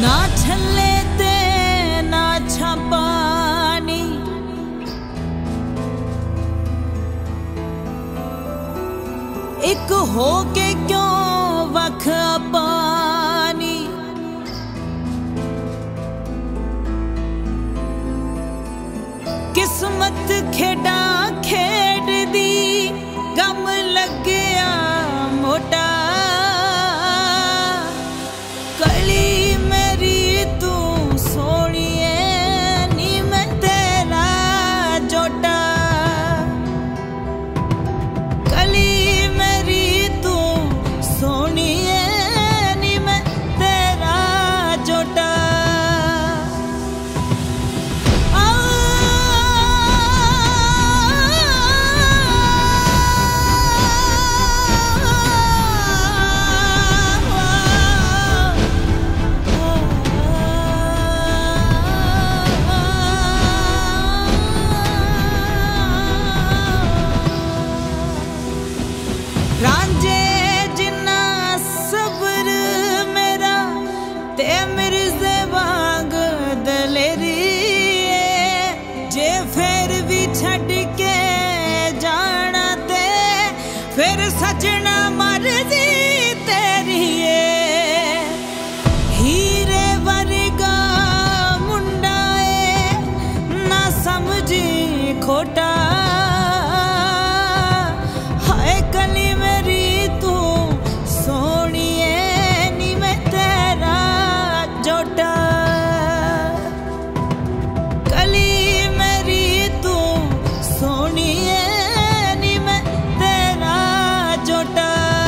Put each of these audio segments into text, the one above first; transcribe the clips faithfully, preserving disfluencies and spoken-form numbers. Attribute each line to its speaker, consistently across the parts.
Speaker 1: ना छले ते ना छापानी, एक हो के क्यों वख पानी। किस्मत खेड़ा खेड़ दी गम लग्या मोटा, कली मेरी तू सोनिए नी मैं तेरा जोटा। कली मेरी तू सोनिए नी मैं तेरा जोटा। रांझे जिन्ना सब्र मेरा ते मिर्ज़े वांग दलेरी, जे फिर भी छड़ के जाना ते फिर सजना मर्जी तेरी है। हीरे वर्गा मुंडा है ना समझी खोटा, हाय कली मेरी तू सोनिए नी मैं तेरा जोटा। कली मेरी तू सोनिए नी मैं तेरा जोटा।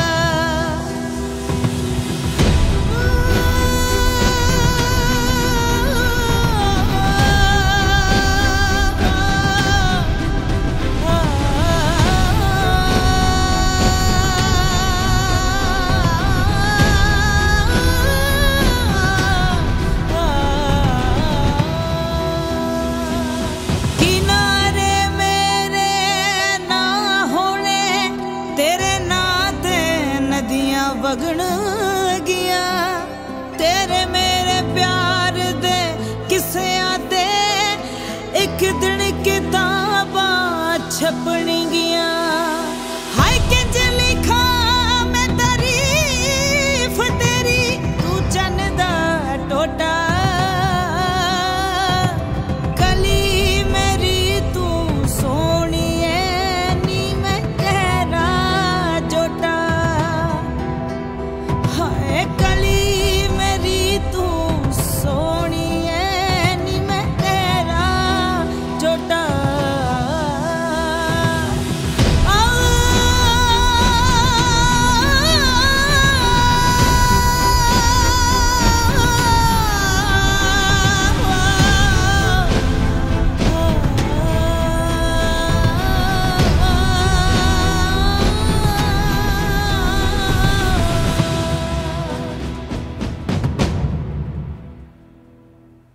Speaker 1: किनारे मेरे ना होने तेरे नाते नदियां वगण गिया, तेरे मेरे प्यार दे किस्से आते एक दिन किताबां छपनी।